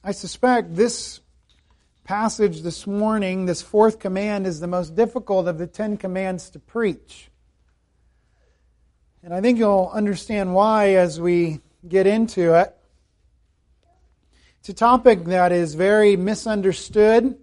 I suspect this passage this morning, this fourth command, is the most difficult of the 10 commands to preach. And I think you'll understand why as we get into it. It's a topic that is very misunderstood,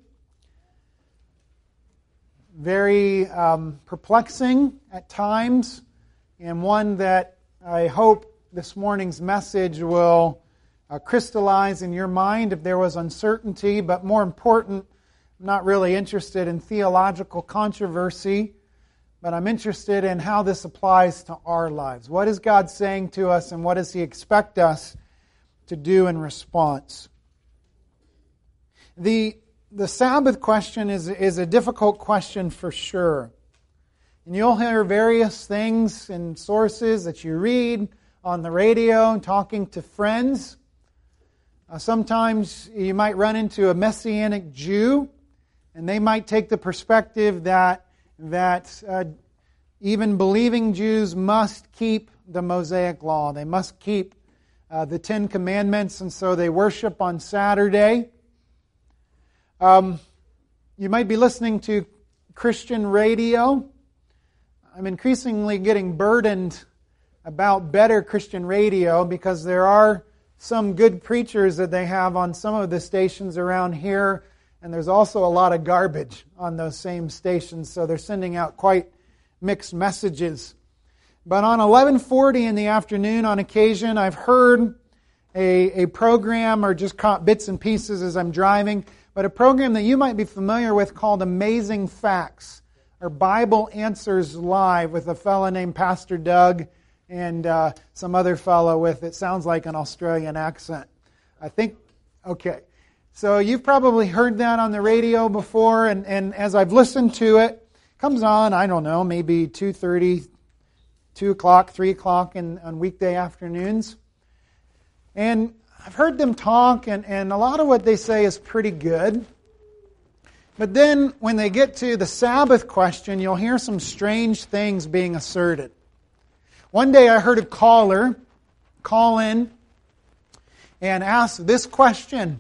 very perplexing at times, and one that I hope this morning's message will crystallize in your mind if there was uncertainty, but more important, I'm not really interested in theological controversy, but I'm interested in how this applies to our lives. What is God saying to us, and what does He expect us to do in response? The Sabbath question is a difficult question for sure. And you'll hear various things and sources that you read on the radio and talking to friends. Sometimes you might run into a Messianic Jew, and they might take the perspective that even believing Jews must keep the Mosaic Law. They must keep the 10 Commandments, and so they worship on Saturday. You might be listening to Christian radio. I'm increasingly getting burdened about better Christian radio because there are some good preachers that they have on some of the stations around here, and there's also a lot of garbage on those same stations, so they're sending out quite mixed messages. But on 11:40 in the afternoon, on occasion, I've heard a program, or just caught bits and pieces as I'm driving, but a program that you might be familiar with called Amazing Facts, or Bible Answers Live, with a fellow named Pastor Doug and some other fellow with, it sounds like, an Australian accent. I think, okay. So you've probably heard that on the radio before, and as I've listened to it, it comes on, I don't know, maybe 2:30, 2 o'clock, 3 o'clock on weekday afternoons. And I've heard them talk, and a lot of what they say is pretty good. But then when they get to the Sabbath question, you'll hear some strange things being asserted. One day I heard a caller call in and ask this question: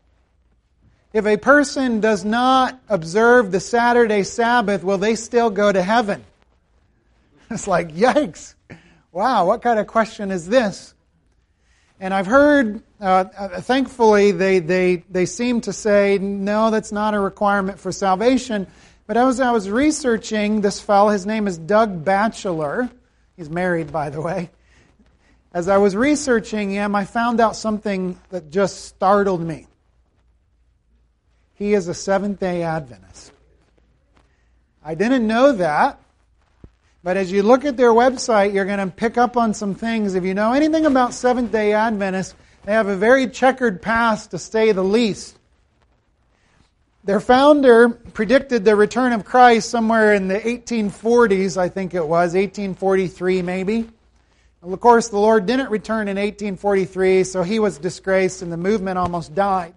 if a person does not observe the Saturday Sabbath, will they still go to heaven? It's like, yikes. Wow, what kind of question is this? And I've heard, thankfully, they seem to say, no, that's not a requirement for salvation. But as I was researching this fellow, his name is Doug Batchelor. He's married, by the way. As I was researching him, I found out something that just startled me. He is a Seventh-day Adventist. I didn't know that, but as you look at their website, you're going to pick up on some things. If you know anything about Seventh-day Adventists, they have a very checkered past, to say the least. Their founder predicted the return of Christ somewhere in the 1840s, I think it was, 1843 maybe. And of course, the Lord didn't return in 1843, so he was disgraced and the movement almost died.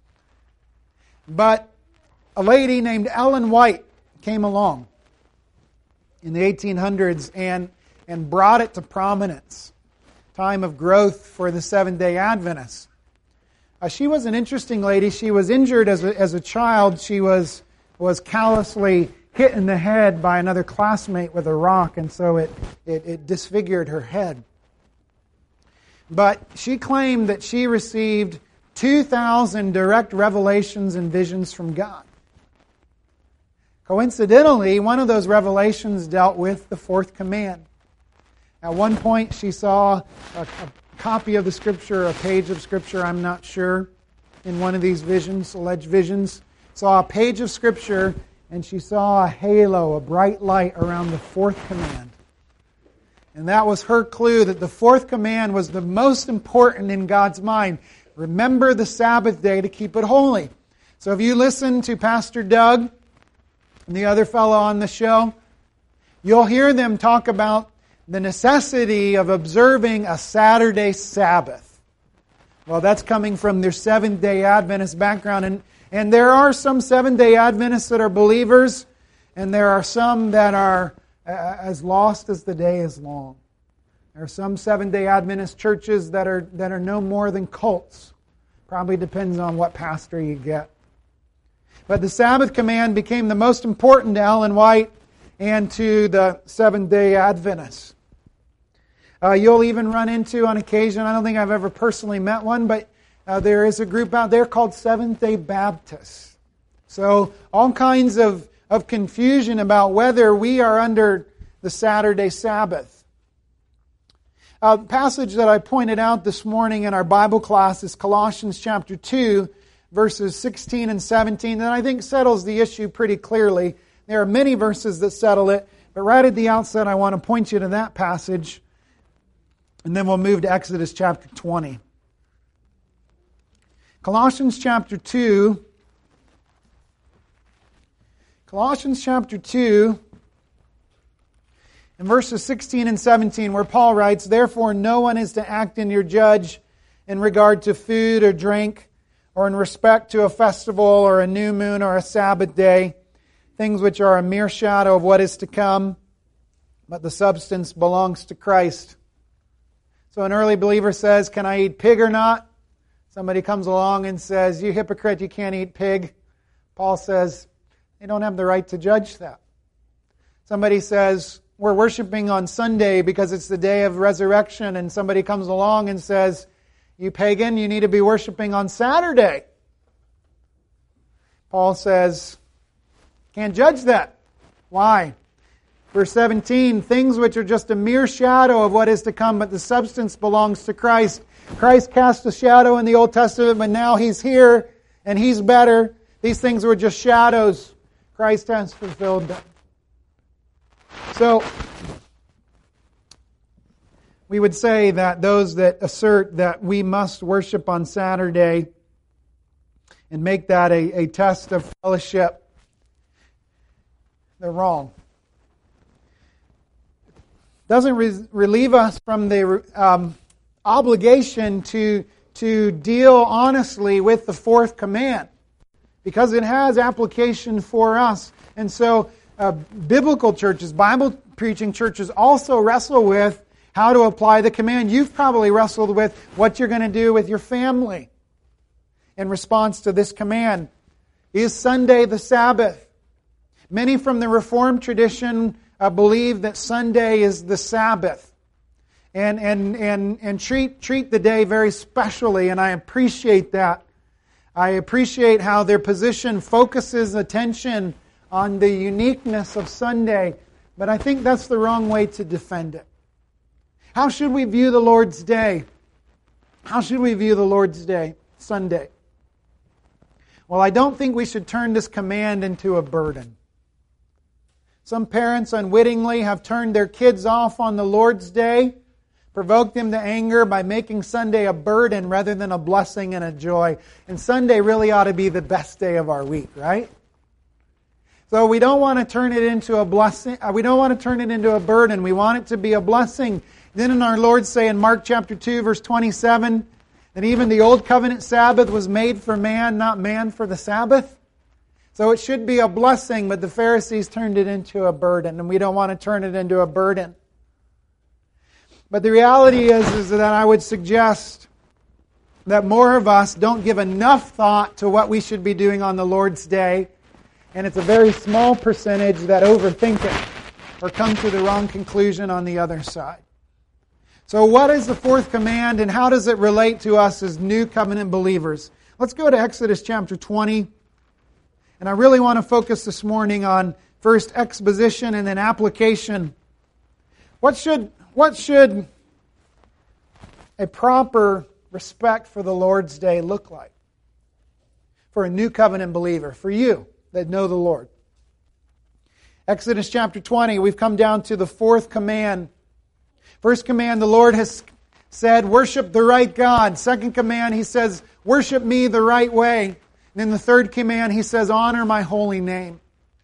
But a lady named Ellen White came along in the 1800s and brought it to prominence. Time of growth for the Seventh-day Adventists. She was an interesting lady. She was injured as a child. She was callously hit in the head by another classmate with a rock, and so it disfigured her head. But she claimed that she received 2,000 direct revelations and visions from God. Coincidentally, one of those revelations dealt with the fourth command. At one point, she saw a copy of the Scripture, a page of Scripture, I'm not sure, in one of these visions, alleged visions. Saw a page of Scripture, and she saw a halo, a bright light around the fourth command. And that was her clue that the fourth command was the most important in God's mind. Remember the Sabbath day to keep it holy. So if you listen to Pastor Doug and the other fellow on the show, you'll hear them talk about the necessity of observing a Saturday Sabbath. Well, that's coming from their Seventh-day Adventist background. And there are some Seventh-day Adventists that are believers, and there are some that are as lost as the day is long. There are some Seventh-day Adventist churches that are no more than cults. Probably depends on what pastor you get. But the Sabbath command became the most important to Ellen White and to the Seventh-day Adventists. You'll even run into, on occasion, I don't think I've ever personally met one, but there is a group out there called Seventh-day Baptists. So all kinds of confusion about whether we are under the Saturday Sabbath. The passage that I pointed out this morning in our Bible class is Colossians chapter 2, verses 16 and 17, and I think settles the issue pretty clearly. There are many verses that settle it, but right at the outset I want to point you to that passage, and then we'll move to Exodus chapter 20. Colossians chapter 2, in verses 16 and 17, where Paul writes, "Therefore no one is to act in your judge in regard to food or drink, or in respect to a festival or a new moon or a Sabbath day, things which are a mere shadow of what is to come, but the substance belongs to Christ." So an early believer says, "Can I eat pig or not?" Somebody comes along and says, "You hypocrite, you can't eat pig." Paul says, they don't have the right to judge that. Somebody says, "We're worshiping on Sunday because it's the day of resurrection," and somebody comes along and says, "You pagan, you need to be worshiping on Saturday." Paul says, can't judge that. Why? Verse 17, "Things which are just a mere shadow of what is to come, but the substance belongs to Christ." Christ cast a shadow in the Old Testament, but now He's here and He's better. These things were just shadows. Christ has fulfilled them. So, we would say that those that assert that we must worship on Saturday and make that a test of fellowship, they're wrong. Doesn't relieve us from the obligation to deal honestly with the fourth command, because it has application for us. And so biblical churches, Bible preaching churches also wrestle with how to apply the command. You've probably wrestled with what you're going to do with your family in response to this command. Is Sunday the Sabbath? Many from the Reformed tradition believe that Sunday is the Sabbath and treat the day very specially, and I appreciate that. I appreciate how their position focuses attention on the uniqueness of Sunday, but I think that's the wrong way to defend it. How should we view the Lord's Day? How should we view the Lord's Day, Sunday? Well, I don't think we should turn this command into a burden. Some parents unwittingly have turned their kids off on the Lord's Day, provoked them to anger by making Sunday a burden rather than a blessing and a joy. And Sunday really ought to be the best day of our week, right? So we don't want to turn it into a blessing. We don't want to turn it into a burden. We want it to be a blessing. Didn't our Lord say in Mark chapter 2, verse 27, that even the Old Covenant Sabbath was made for man, not man for the Sabbath? So it should be a blessing, but the Pharisees turned it into a burden, and we don't want to turn it into a burden. But the reality is that I would suggest that more of us don't give enough thought to what we should be doing on the Lord's Day, and it's a very small percentage that overthink it or come to the wrong conclusion on the other side. So what is the fourth command, and how does it relate to us as new covenant believers? Let's go to Exodus chapter 20. And I really want to focus this morning on first exposition and then application. What should a proper respect for the Lord's Day look like for a new covenant believer, for you that know the Lord? Exodus chapter 20, we've come down to the fourth command. First command, the Lord has said, worship the right God. Second command, He says, worship me the right way. And in the third command, He says, honor my holy name.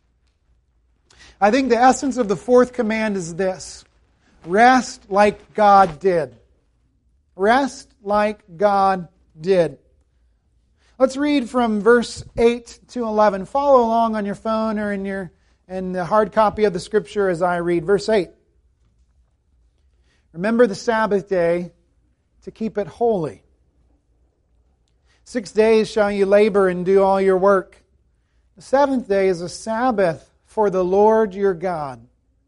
I think the essence of the fourth command is this: rest like God did. Rest like God did. Let's read from verse 8 to 11. Follow along on your phone or in the hard copy of the Scripture as I read. Verse 8. Remember the Sabbath day to keep it holy. 6 days shall you labor and do all your work. The seventh day is a Sabbath for the Lord your God.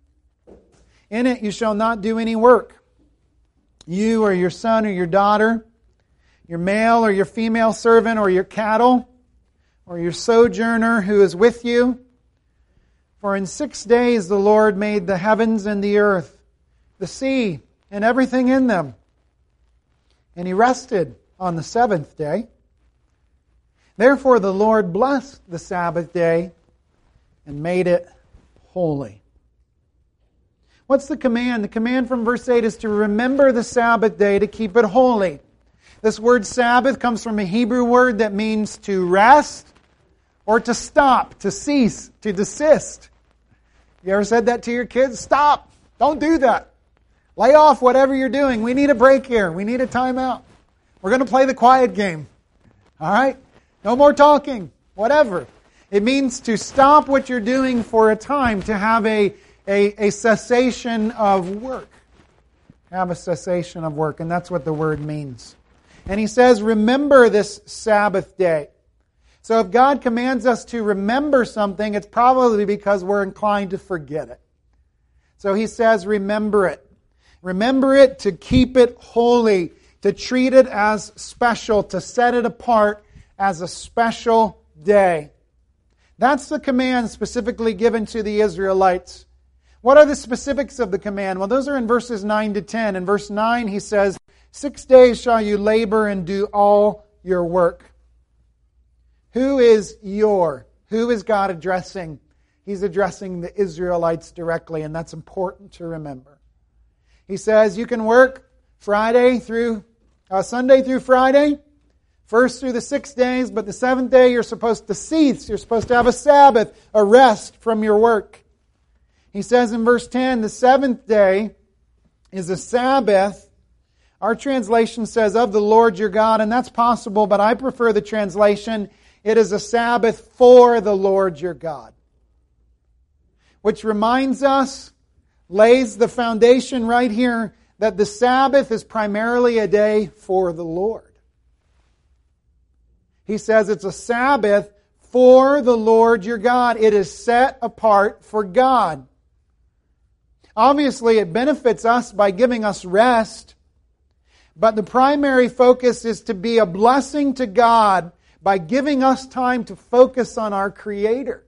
In it you shall not do any work. You or your son or your daughter, your male or your female servant or your cattle, or your sojourner who is with you. For in 6 days the Lord made the heavens and the earth, the sea, and everything in them. And He rested on the seventh day. Therefore the Lord blessed the Sabbath day and made it holy. What's the command? The command from verse 8 is to remember the Sabbath day to keep it holy. This word Sabbath comes from a Hebrew word that means to rest or to stop, to cease, to desist. You ever said that to your kids? Stop! Don't do that. Lay off whatever you're doing. We need a break here. We need a timeout. We're going to play the quiet game. All right? No more talking. Whatever. It means to stop what you're doing for a time, to have a cessation of work. Have a cessation of work, and that's what the word means. And He says, remember this Sabbath day. So if God commands us to remember something, it's probably because we're inclined to forget it. So He says, remember it. Remember it to keep it holy, to treat it as special, to set it apart as a special day. That's the command specifically given to the Israelites. What are the specifics of the command? Well, those are in verses 9 to 10. In verse 9, He says, 6 days shall you labor and do all your work. Who is your? Who is God addressing? He's addressing the Israelites directly, and that's important to remember. He says you can work Sunday through Friday, first through the 6 days, but the seventh day you're supposed to cease. You're supposed to have a Sabbath, a rest from your work. He says in verse 10, the seventh day is a Sabbath. Our translation says, of the Lord your God, and that's possible, but I prefer the translation, it is a Sabbath for the Lord your God. Which reminds us, lays the foundation right here, that the Sabbath is primarily a day for the Lord. He says it's a Sabbath for the Lord your God. It is set apart for God. Obviously, it benefits us by giving us rest, but the primary focus is to be a blessing to God by giving us time to focus on our Creator.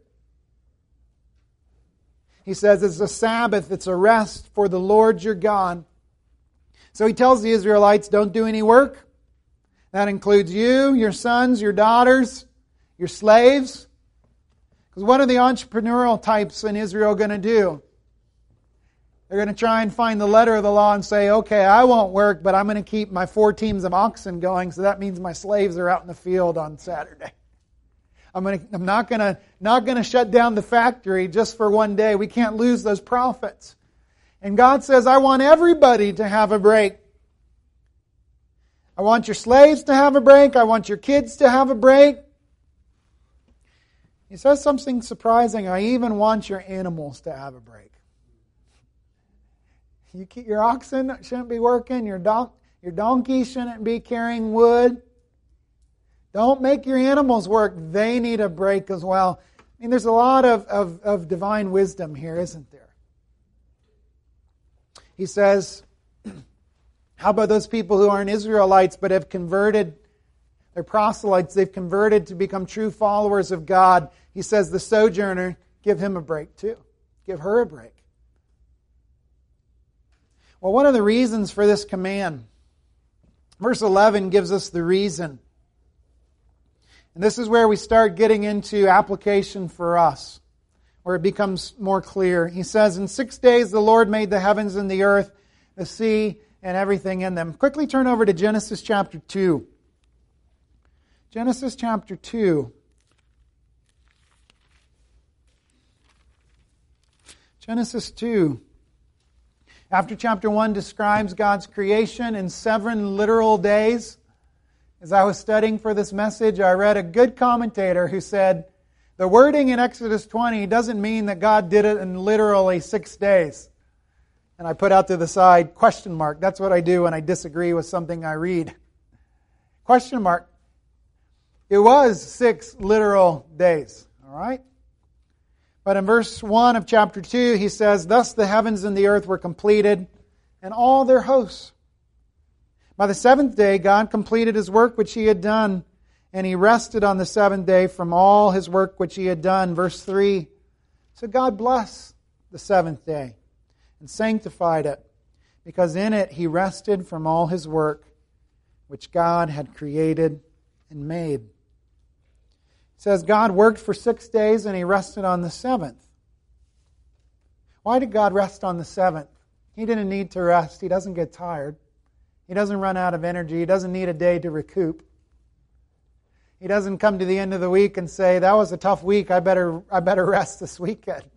He says it's a Sabbath, it's a rest for the Lord your God. So He tells the Israelites, don't do any work. That includes you, your sons, your daughters, your slaves. Because what are the entrepreneurial types in Israel going to do? They're going to try and find the letter of the law and say, okay, I won't work, but I'm going to keep my 4 teams of oxen going, so that means my slaves are out in the field on Saturday. I'm not going to shut down the factory just for one day. We can't lose those profits. And God says, I want everybody to have a break. I want your slaves to have a break. I want your kids to have a break. He says something surprising. I even want your animals to have a break. Your oxen shouldn't be working. Your donkey shouldn't be carrying wood. Don't make your animals work. They need a break as well. I mean, there's a lot of divine wisdom here, isn't there? He says, how about those people who aren't Israelites but have converted? They're proselytes. They've converted to become true followers of God. He says the sojourner, give him a break too. Give her a break. Well, what are the reasons for this command? Verse 11 gives us the reason. And this is where we start getting into application for us, where it becomes more clear. He says, in 6 days the Lord made the heavens and the earth, the sea, and everything in them. Quickly turn over to Genesis chapter 2. Genesis chapter 2. Genesis 2. After chapter 1 describes God's creation in 7 literal days, as I was studying for this message, I read a good commentator who said, the wording in Exodus 20 doesn't mean that God did it in literally 6 days. And I put out to the side, question mark. That's what I do when I disagree with something I read. Question mark. It was 6 literal days. All right? But in verse 1 of chapter 2, he says, "Thus the heavens and the earth were completed, and all their hosts. By the seventh day, God completed His work which He had done, and He rested on the seventh day from all His work which He had done." Verse 3, "So God blessed the seventh day and sanctified it, because in it He rested from all His work which God had created and made." It says God worked for 6 days and He rested on the seventh. Why did God rest on the seventh? He didn't need to rest. He doesn't get tired. He doesn't run out of energy. He doesn't need a day to recoup. He doesn't come to the end of the week and say, "That was a tough week. I better rest this weekend."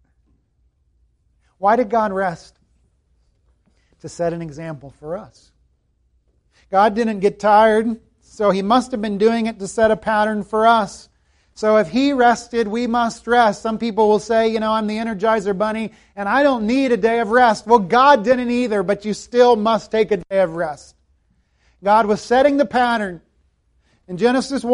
Why did God rest? To set an example for us. God didn't get tired, so He must have been doing it to set a pattern for us. So if He rested, we must rest. Some people will say, "I'm the Energizer Bunny, and I don't need a day of rest." Well, God didn't either, but you still must take a day of rest. God was setting the pattern. In Genesis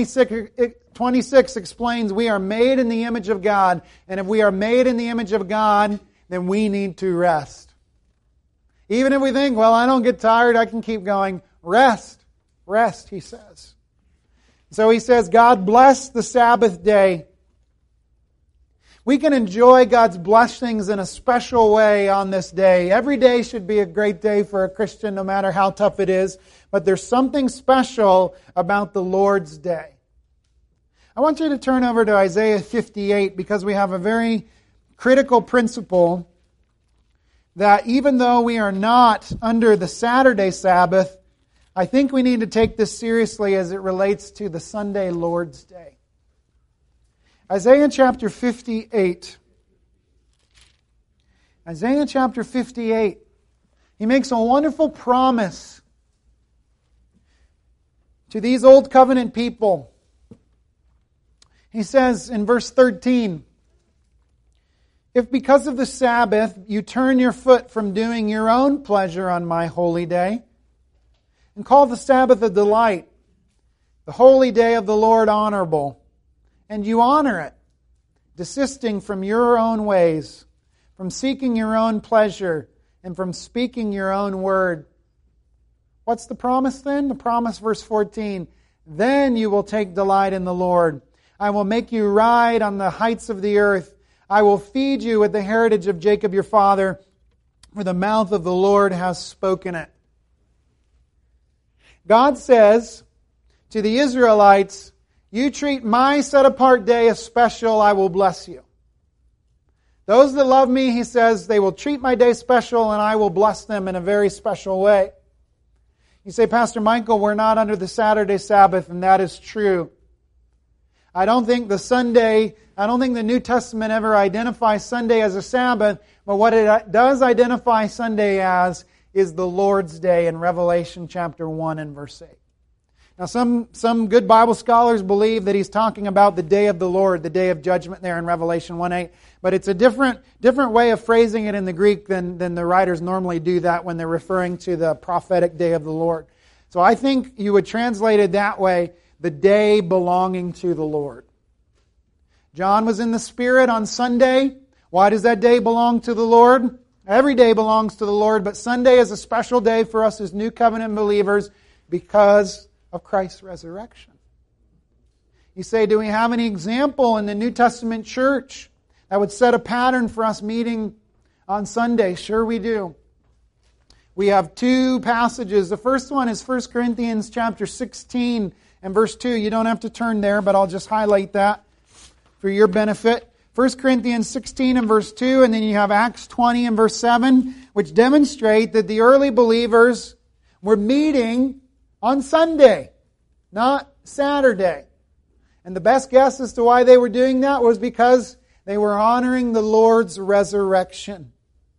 1:26 explains we are made in the image of God, and if we are made in the image of God, then we need to rest. Even if we think, "Well, I don't get tired, I can keep going." Rest. Rest, He says. So He says, God blessed the Sabbath day. We can enjoy God's blessings in a special way on this day. Every day should be a great day for a Christian, no matter how tough it is. But there's something special about the Lord's day. I want you to turn over to Isaiah 58, because we have a very critical principle that even though we are not under the Saturday Sabbath, I think we need to take this seriously as it relates to the Sunday Lord's Day. Isaiah chapter 58. Isaiah chapter 58. He makes a wonderful promise to these old covenant people. He says in verse 13, "If because of the Sabbath you turn your foot from doing your own pleasure on my holy day, and call the Sabbath a delight, the holy day of the Lord honorable, and you honor it, desisting from your own ways, from seeking your own pleasure, and from speaking your own word." What's the promise then? The promise, verse 14, "Then you will take delight in the Lord. I will make you ride on the heights of the earth. I will feed you with the heritage of Jacob your father, for the mouth of the Lord has spoken it." God says to the Israelites, "You treat my set-apart day as special, I will bless you." Those that love me, He says, they will treat my day special, and I will bless them in a very special way. You say, "Pastor Michael, we're not under the Saturday Sabbath," and that is true. I don't think the New Testament ever identifies Sunday as a Sabbath, but what it does identify Sunday as is the Lord's Day in Revelation chapter 1 and verse 8. Now some good Bible scholars believe that he's talking about the day of the Lord, the day of judgment there in Revelation 1:8. But it's a different way of phrasing it in the Greek than the writers normally do that when they're referring to the prophetic day of the Lord. So I think you would translate it that way, the day belonging to the Lord. John was in the Spirit on Sunday. Why does that day belong to the Lord? Every day belongs to the Lord, but Sunday is a special day for us as New Covenant believers because of Christ's resurrection. You say, do we have any example in the New Testament church that would set a pattern for us meeting on Sunday? Sure we do. We have two passages. The first one is 1 Corinthians chapter 16 and verse 2. You don't have to turn there, but I'll just highlight that for your benefit. 1 Corinthians 16 and verse 2, and then you have Acts 20 and verse 7, which demonstrate that the early believers were meeting on Sunday, not Saturday. And the best guess as to why they were doing that was because they were honoring the Lord's resurrection.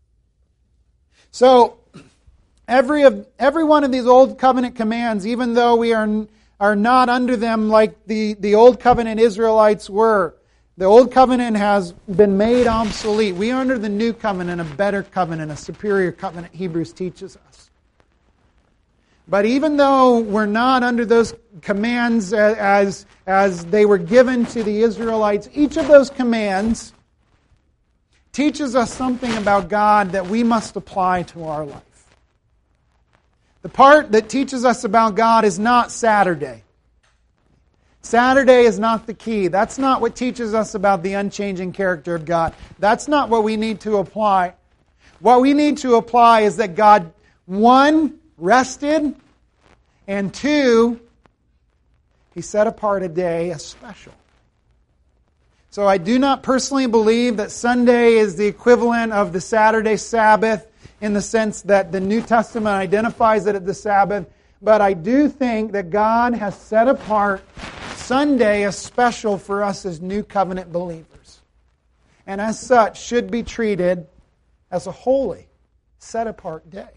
So, every one of these Old Covenant commands, even though we are not under them like the Old Covenant Israelites were, the Old Covenant has been made obsolete. We are under the New Covenant, a better covenant, a superior covenant, Hebrews teaches us. But even though we're not under those commands as they were given to the Israelites, each of those commands teaches us something about God that we must apply to our life. The part that teaches us about God is not Saturday. Saturday is not the key. That's not what teaches us about the unchanging character of God. That's not what we need to apply. What we need to apply is that God, one, rested, and two, He set apart a day as special. So I do not personally believe that Sunday is the equivalent of the Saturday Sabbath in the sense that the New Testament identifies it as the Sabbath, but I do think that God has set apart Sunday as special for us as New Covenant believers. And as such, should be treated as a holy, set-apart day.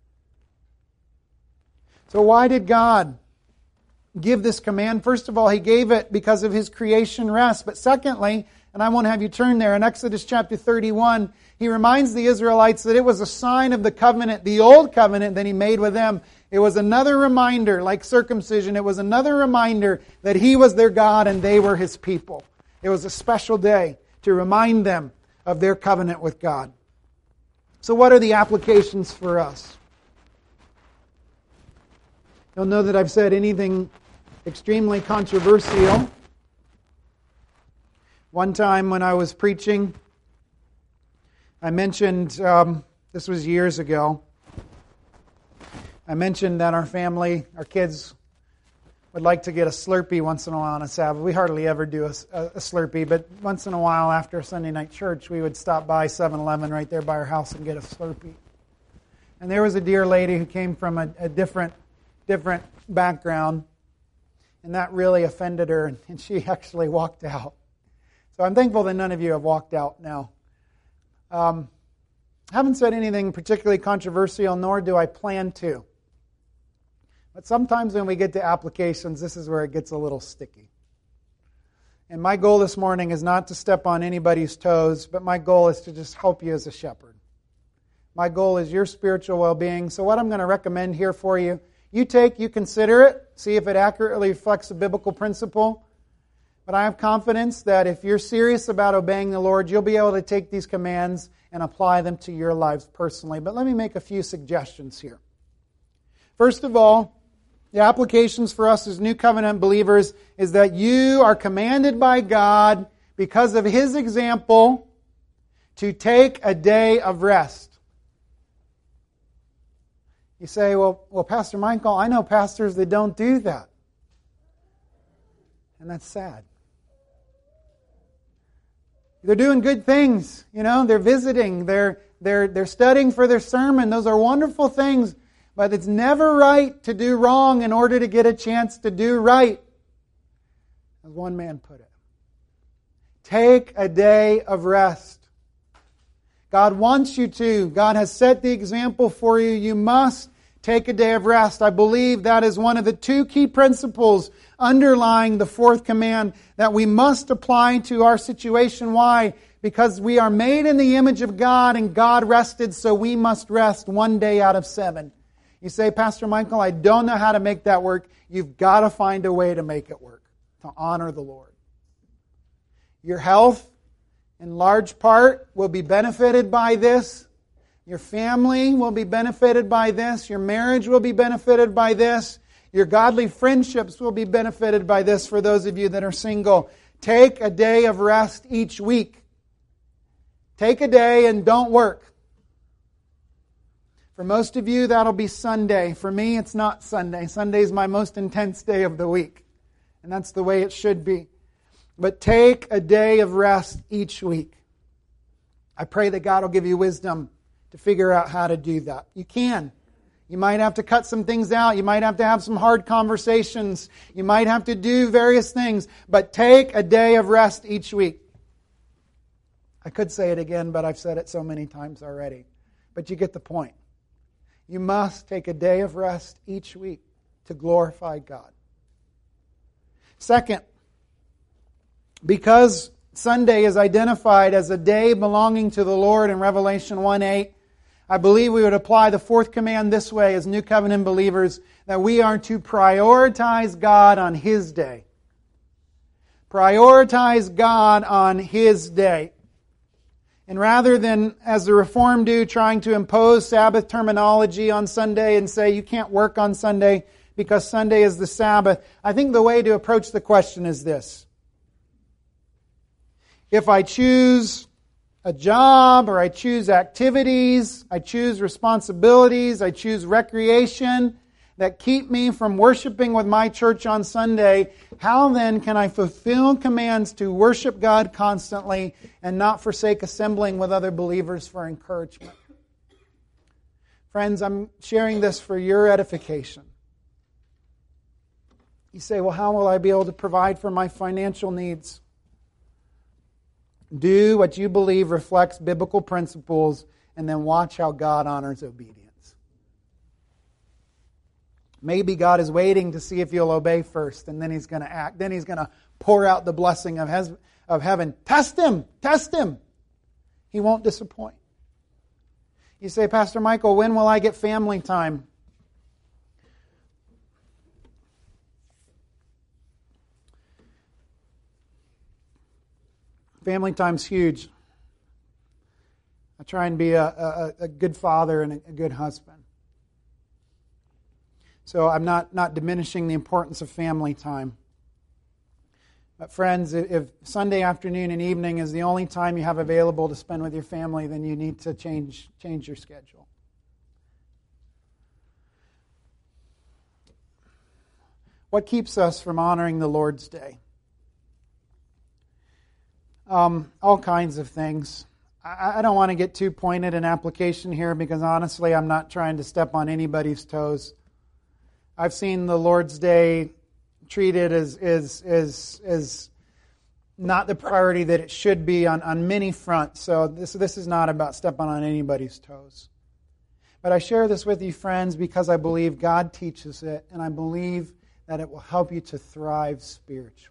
So why did God give this command? First of all, He gave it because of His creation rest. But secondly, and I won't have you turn there, in Exodus chapter 31, He reminds the Israelites that it was a sign of the covenant, the old covenant that He made with them. It was another reminder, like circumcision, it was another reminder that He was their God and they were His people. It was a special day to remind them of their covenant with God. So what are the applications for us? You'll know that I've said anything extremely controversial. One time when I was preaching, I mentioned, this was years ago, I mentioned that our family, our kids, would like to get a Slurpee once in a while on a Sabbath. We hardly ever do a Slurpee, but once in a while after Sunday night church, we would stop by 7-Eleven right there by our house and get a Slurpee. And there was a dear lady who came from a different background, and that really offended her, and she actually walked out. So I'm thankful that none of you have walked out now. I haven't said anything particularly controversial, nor do I plan to. But sometimes when we get to applications, this is where it gets a little sticky. And my goal this morning is not to step on anybody's toes, but my goal is to just help you as a shepherd. My goal is your spiritual well-being. So what I'm going to recommend here for you, you consider it, see if it accurately reflects a biblical principle. But I have confidence that if you're serious about obeying the Lord, you'll be able to take these commands and apply them to your lives personally. But let me make a few suggestions here. First of all, the applications for us as New Covenant believers is that you are commanded by God, because of His example, to take a day of rest. You say, well, Pastor Michael, I know pastors that don't do that. And that's sad. They're doing good things, they're visiting, they're studying for their sermon. Those are wonderful things, but it's never right to do wrong in order to get a chance to do right. As one man put it. Take a day of rest. God wants you to. God has set the example for you. You must take a day of rest. I believe that is one of the two key principles underlying the fourth command that we must apply to our situation. Why? Because we are made in the image of God and God rested, so we must rest one day out of 7. You say, Pastor Michael, I don't know how to make that work. You've got to find a way to make it work, to honor the Lord. Your health, in large part, will be benefited by this. Your family will be benefited by this. Your marriage will be benefited by this. Your godly friendships will be benefited by this for those of you that are single. Take a day of rest each week. Take a day and don't work. For most of you, that'll be Sunday. For me, it's not Sunday. Sunday is my most intense day of the week. And that's the way it should be. But take a day of rest each week. I pray that God will give you wisdom to figure out how to do that. You can. You might have to cut some things out. You might have to have some hard conversations. You might have to do various things. But take a day of rest each week. I could say it again, but I've said it so many times already. But you get the point. You must take a day of rest each week to glorify God. Second, because Sunday is identified as a day belonging to the Lord in Revelation 1:8, I believe we would apply the fourth command this way as New Covenant believers, that we are to prioritize God on His day. Prioritize God on His day. And rather than, as the Reformed do, trying to impose Sabbath terminology on Sunday and say you can't work on Sunday because Sunday is the Sabbath, I think the way to approach the question is this. If I choose a job, or I choose activities, I choose responsibilities, I choose recreation that keep me from worshiping with my church on Sunday, how then can I fulfill commands to worship God constantly and not forsake assembling with other believers for encouragement? Friends, I'm sharing this for your edification. You say, well, how will I be able to provide for my financial needs? Do what you believe reflects biblical principles, and then watch how God honors obedience. Maybe God is waiting to see if you'll obey first, and then He's going to act. Then He's going to pour out the blessing of heaven. Test Him! Test Him! He won't disappoint. You say, Pastor Michael, when will I get family time? Family time's huge. I try and be a good father and a good husband. So I'm not diminishing the importance of family time. But friends, if Sunday afternoon and evening is the only time you have available to spend with your family, then you need to change your schedule. What keeps us from honoring the Lord's Day? All kinds of things. I don't want to get too pointed in application here because honestly I'm not trying to step on anybody's toes. I've seen the Lord's Day treated as not the priority that it should be on many fronts. So this is not about stepping on anybody's toes. But I share this with you, friends, because I believe God teaches it, and I believe that it will help you to thrive spiritually.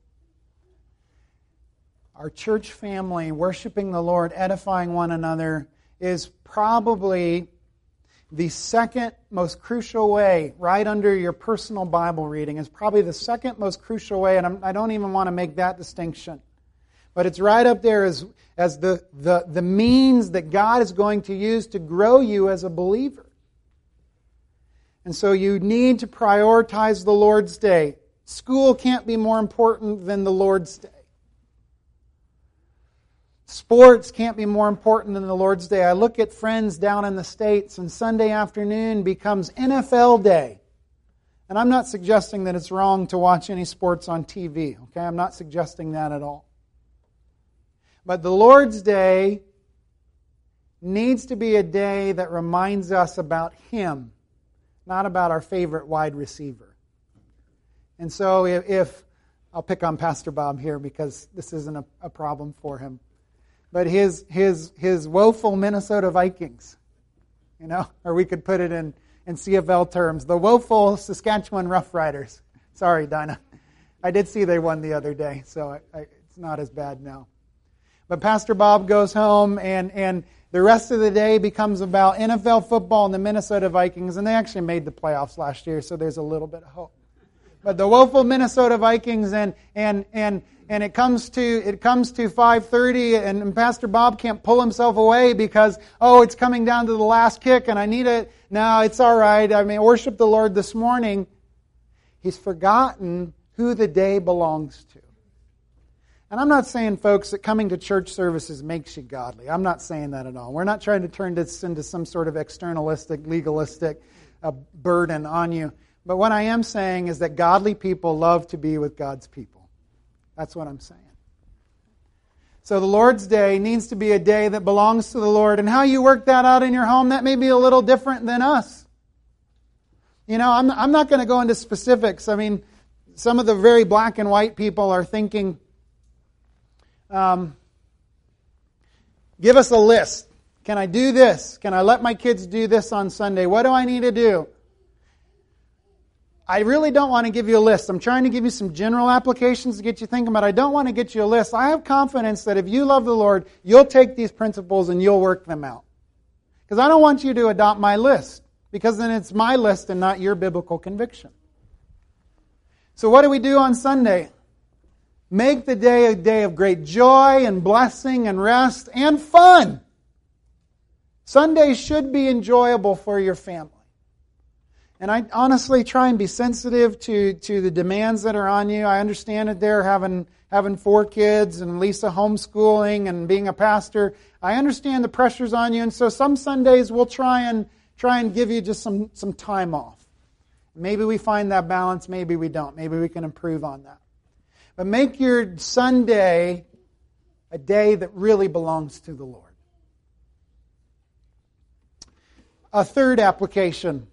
Our church family, worshiping the Lord, edifying one another, is probably the second most crucial way, right under your personal Bible reading, is probably the second most crucial way, and I don't even want to make that distinction. But it's right up there as the means that God is going to use to grow you as a believer. And so you need to prioritize the Lord's Day. School can't be more important than the Lord's Day. Sports can't be more important than the Lord's Day. I look at friends down in the States, and Sunday afternoon becomes NFL Day. And I'm not suggesting that it's wrong to watch any sports on TV. Okay, I'm not suggesting that at all. But the Lord's Day needs to be a day that reminds us about Him, not about our favorite wide receiver. And so if I'll pick on Pastor Bob here because this isn't a problem for him. But his woeful Minnesota Vikings, or we could put it in CFL terms, the woeful Saskatchewan Roughriders. Sorry, Dinah. I did see they won the other day, so it's not as bad now. But Pastor Bob goes home, and the rest of the day becomes about NFL football and the Minnesota Vikings, and they actually made the playoffs last year, so there's a little bit of hope. But the woeful Minnesota Vikings, and it comes to 5:30, and Pastor Bob can't pull himself away because it's coming down to the last kick, and I need it. No, it's all right. I mean, worship the Lord this morning. He's forgotten who the day belongs to. And I'm not saying, folks, that coming to church services makes you godly. I'm not saying that at all. We're not trying to turn this into some sort of externalistic, legalistic burden on you. But what I am saying is that godly people love to be with God's people. That's what I'm saying. So the Lord's Day needs to be a day that belongs to the Lord. And how you work that out in your home, that may be a little different than us. I'm not going to go into specifics. I mean, some of the very black and white people are thinking, give us a list. Can I do this? Can I let my kids do this on Sunday? What do I need to do? I really don't want to give you a list. I'm trying to give you some general applications to get you thinking, but I don't want to get you a list. I have confidence that if you love the Lord, you'll take these principles and you'll work them out. Because I don't want you to adopt my list, because then it's my list and not your biblical conviction. So what do we do on Sunday? Make the day a day of great joy and blessing and rest and fun. Sundays should be enjoyable for your family. And I honestly try and be sensitive to the demands that are on you. I understand that they're having 4 kids and Lisa homeschooling and being a pastor. I understand the pressures on you, and so some Sundays we'll try and give you just some time off. Maybe we find that balance, maybe we don't. Maybe we can improve on that. But make your Sunday a day that really belongs to the Lord. A third application.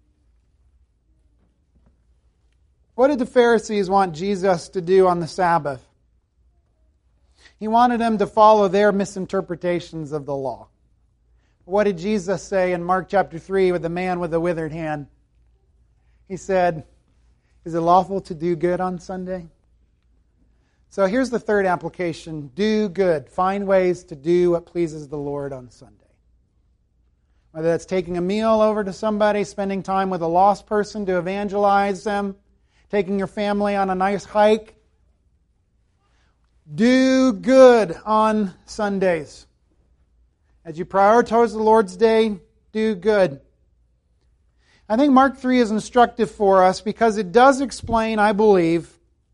What did the Pharisees want Jesus to do on the Sabbath? He wanted them to follow their misinterpretations of the law. What did Jesus say in Mark chapter 3 with the man with the withered hand? He said, is it lawful to do good on Sunday? So here's the third application. Do good. Find ways to do what pleases the Lord on Sunday. Whether that's taking a meal over to somebody, spending time with a lost person to evangelize them, taking your family on a nice hike. Do good on Sundays. As you prioritize the Lord's Day, do good. I think Mark 3 is instructive for us because it does explain, I believe,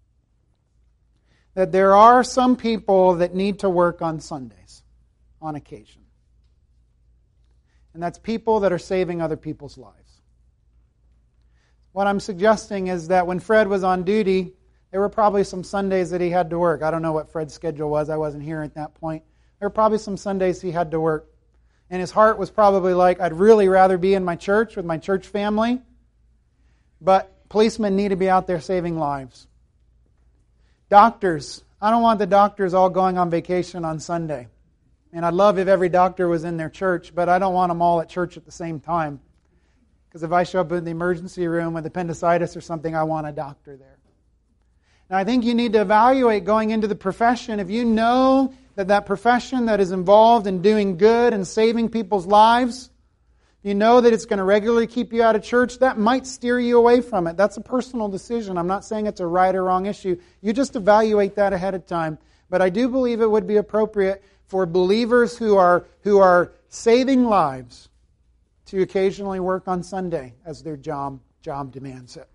that there are some people that need to work on Sundays on occasion. And that's people that are saving other people's lives. What I'm suggesting is that when Fred was on duty, there were probably some Sundays that he had to work. I don't know what Fred's schedule was. I wasn't here at that point. There were probably some Sundays he had to work. And his heart was probably like, I'd really rather be in my church with my church family, but policemen need to be out there saving lives. Doctors, I don't want the doctors all going on vacation on Sunday. And I'd love if every doctor was in their church, but I don't want them all at church at the same time. Because if I show up in the emergency room with appendicitis or something, I want a doctor there. Now I think you need to evaluate going into the profession. If you know that profession that is involved in doing good and saving people's lives, you know that it's going to regularly keep you out of church, that might steer you away from it. That's a personal decision. I'm not saying it's a right or wrong issue. You just evaluate that ahead of time. But I do believe it would be appropriate for believers who are saving lives to occasionally work on Sunday as their job demands it.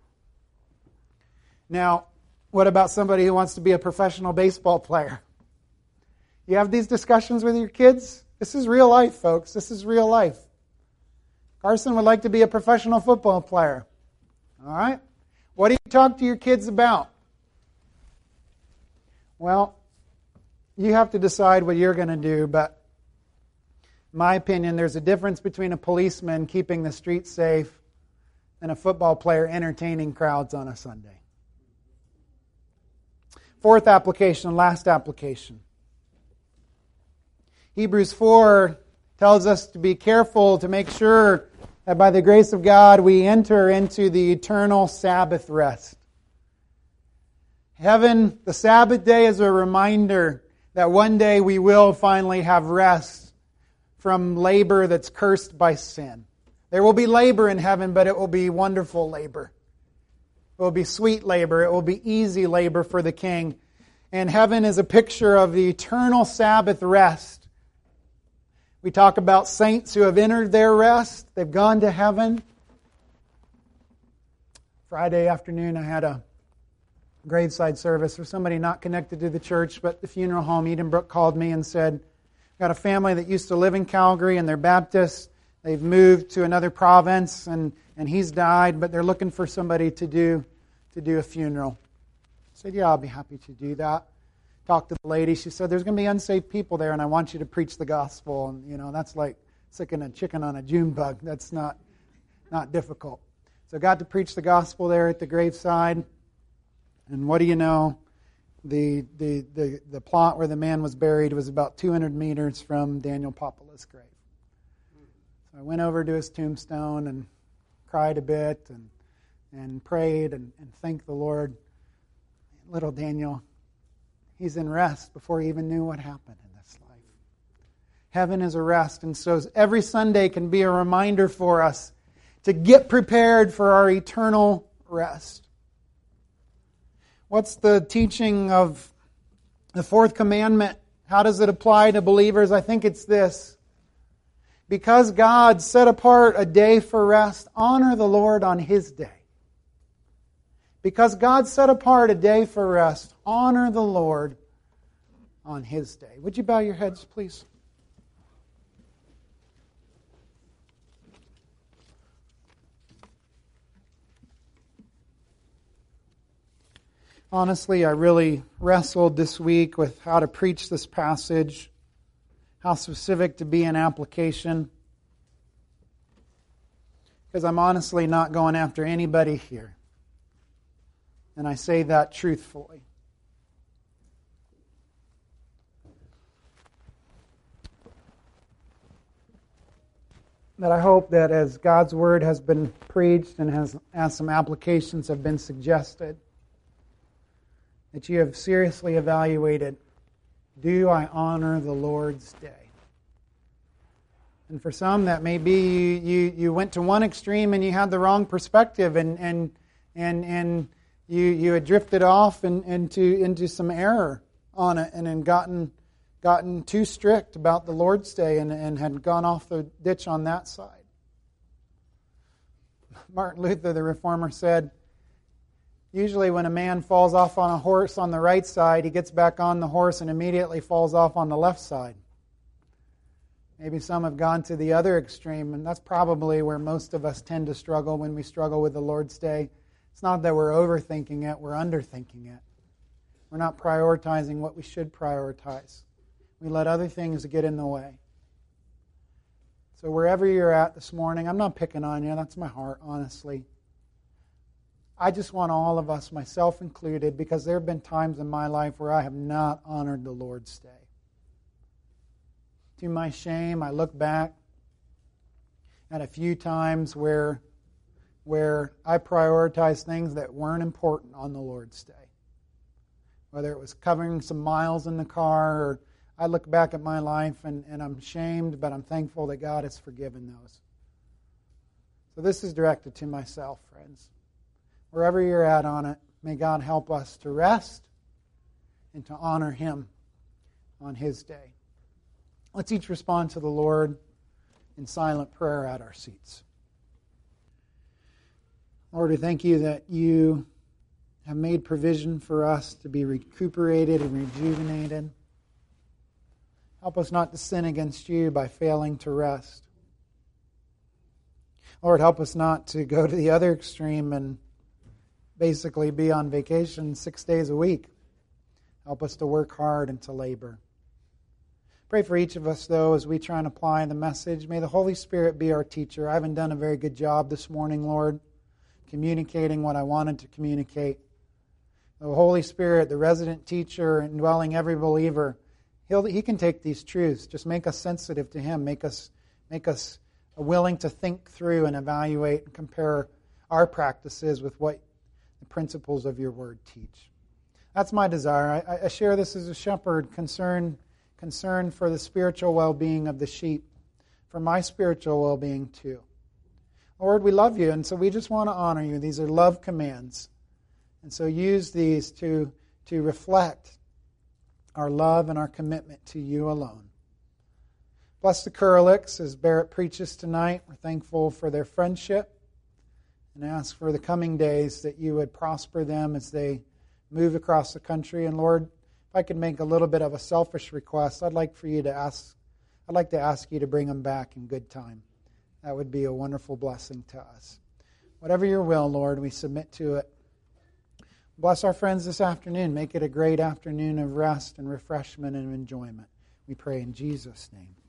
Now, what about somebody who wants to be a professional baseball player? You have these discussions with your kids? This is real life, folks. This is real life. Carson would like to be a professional football player. All right? What do you talk to your kids about? Well, you have to decide what you're going to do, but in my opinion, there's a difference between a policeman keeping the streets safe and a football player entertaining crowds on a Sunday. Fourth application, last application. Hebrews 4 tells us to be careful to make sure that by the grace of God we enter into the eternal Sabbath rest. Heaven, the Sabbath day, is a reminder that one day we will finally have rest from labor that's cursed by sin. There will be labor in heaven, but it will be wonderful labor. It will be sweet labor. It will be easy labor for the King. And heaven is a picture of the eternal Sabbath rest. We talk about saints who have entered their rest. They've gone to heaven. Friday afternoon I had a graveside service for somebody not connected to the church, but the funeral home. Edenbrook called me and said, "We've got a family that used to live in Calgary and they're Baptists. They've moved to another province and he's died, but they're looking for somebody to do a funeral." I said, "Yeah, I'll be happy to do that." Talked to the lady. She said, "There's going to be unsaved people there, and I want you to preach the gospel." And that's like sicking a chicken on a June bug. That's not difficult. So I got to preach the gospel there at the graveside. And what do you know? The plot where the man was buried was about 200 meters from Daniel Popola's grave. So I went over to his tombstone and cried a bit and prayed and thanked the Lord. Little Daniel, he's in rest before he even knew what happened in this life. Heaven is a rest. And so every Sunday can be a reminder for us to get prepared for our eternal rest. What's the teaching of the fourth commandment? How does it apply to believers? I think it's this. Because God set apart a day for rest, honor the Lord on His day. Because God set apart a day for rest, honor the Lord on His day. Would you bow your heads, please? Honestly, I really wrestled this week with how to preach this passage, how specific to be in application, because I'm honestly not going after anybody here. And I say that truthfully. But I hope that as God's Word has been preached and as some applications have been suggested, that you have seriously evaluated, do I honor the Lord's day? And for some, that may be you went to one extreme and you had the wrong perspective and you had drifted off into some error on it and then gotten too strict about the Lord's day and had gone off the ditch on that side. Martin Luther, the Reformer, said, usually when a man falls off on a horse on the right side, he gets back on the horse and immediately falls off on the left side. Maybe some have gone to the other extreme, and that's probably where most of us tend to struggle when we struggle with the Lord's Day. It's not that we're overthinking it, we're underthinking it. We're not prioritizing what we should prioritize. We let other things get in the way. So wherever you're at this morning, I'm not picking on you, that's my heart, honestly. I just want all of us, myself included, because there have been times in my life where I have not honored the Lord's day. To my shame, I look back at a few times where I prioritized things that weren't important on the Lord's day. Whether it was covering some miles in the car, or I look back at my life and I'm shamed, but I'm thankful that God has forgiven those. So this is directed to myself, friends. Wherever you're at on it, may God help us to rest and to honor Him on His day. Let's each respond to the Lord in silent prayer at our seats. Lord, we thank You that You have made provision for us to be recuperated and rejuvenated. Help us not to sin against You by failing to rest. Lord, help us not to go to the other extreme and basically be on vacation 6 days a week. Help us to work hard and to labor. Pray for each of us, though, as we try and apply the message. May the Holy Spirit be our teacher. I haven't done a very good job this morning, Lord, communicating what I wanted to communicate. The Holy Spirit, the resident teacher, indwelling every believer, He can take these truths. Just make us sensitive to Him. Make us willing to think through and evaluate and compare our practices with what the principles of Your Word teach. That's my desire. I share this as a shepherd, concerned for the spiritual well-being of the sheep, for my spiritual well-being too. Lord, we love You, and so we just want to honor You. These are love commands. And so use these to reflect our love and our commitment to You alone. Bless the Kurlicks as Barrett preaches tonight. We're thankful for their friendship and ask for the coming days that You would prosper them as they move across the country. And Lord, if I could make a little bit of a selfish request, I'd like to ask You to bring them back in good time. That would be a wonderful blessing to us. Whatever Your will, Lord, we submit to it. Bless our friends this afternoon. Make it a great afternoon of rest and refreshment and enjoyment. We pray in Jesus' name.